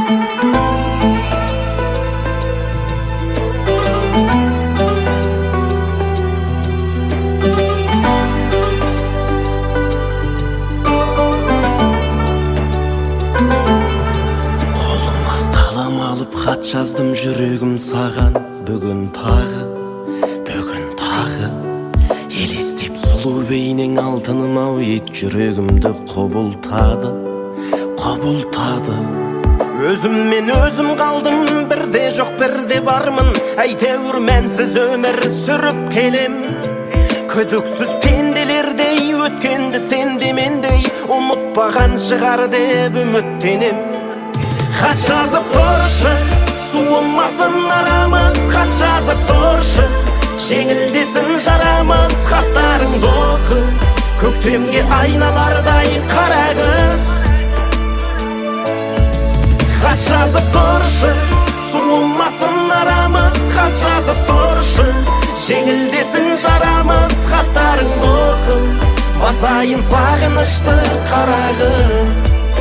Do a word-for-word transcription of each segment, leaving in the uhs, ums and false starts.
Хат жаздым жүрегім саған бүгін тағы, бүгін тағы елестеп сұлу бейнең алтыным ау ет жүрегімді құбылтады, құбылтады. Өзіммен өзім қалдым, бірде жоқ бірде бармын, әйтеуір мәнсіз өмір сүріп келем. Күдіксіз пенделердей өткенді сен де мендей ұмытпаған шығар деп үміттенем. Хат жазып тұршы, суымасын арамыз, хат жазып тұршы, жеңілдесін жарамыз, хаттарыңды оқы, көктемге айналардай қара күз. Хат жазып тұршы, суымасын арамыз, хат жазып тұршы, жеңілдесін жарамыз, хаттарыңды оқы, басайын сағынышты қара күз.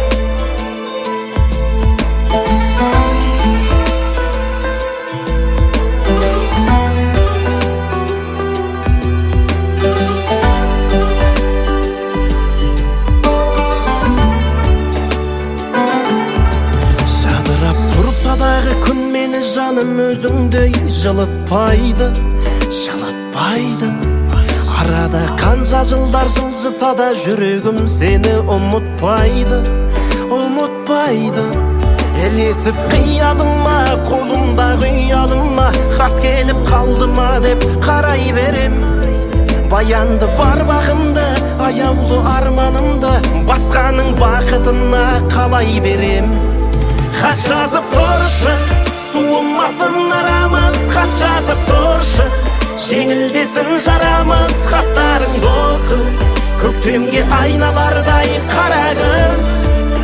Күн мені жаным өзіңдей жылытпайды, жылытпайды. Арада қанша жылдар жылжыса да жүрегім сені ұмытпайды, ұмытпайды. Елесіп қиялыма, қолымда қиялыма, хат келіп қалды ма деп қарай берем. Баянды бар бағымды, аяулы арманымды, басқаның бақытына қалай берем. Хат жазып тұршы, суымасын арамыз, хат жазып тұршы, жеңілдесін жарамыз, хаттарыңды оқы, көктемге айналардай қара күз.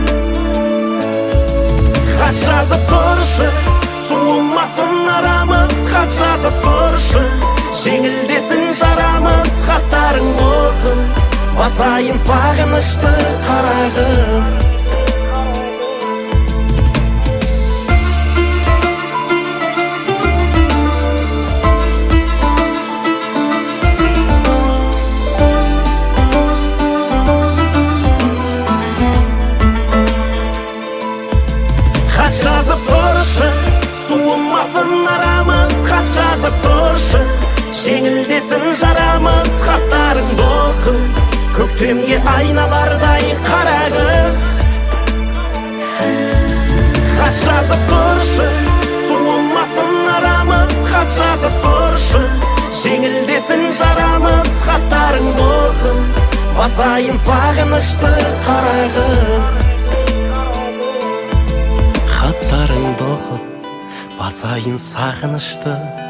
Хат жазып тұршы, суымасын арамыз, хат жазып тұршы, жеңілдесін жарамыз, хаттарыңды оқы, басайын сағынышты қара күз. Хат жазып тұршы, суымасын арамыз, хат жазып тұршы, жеңілдесін жарамыз, хаттарыңды оқы, көктемге айналардай қара күз. Хат жазып тұршы, суымасын арамыз, хат жазып тұршы, жеңілдесін жарамыз, хаттарыңды оқы, басайын сағынышты қара күз. Хаттарыңды оқып, басайын сағынышты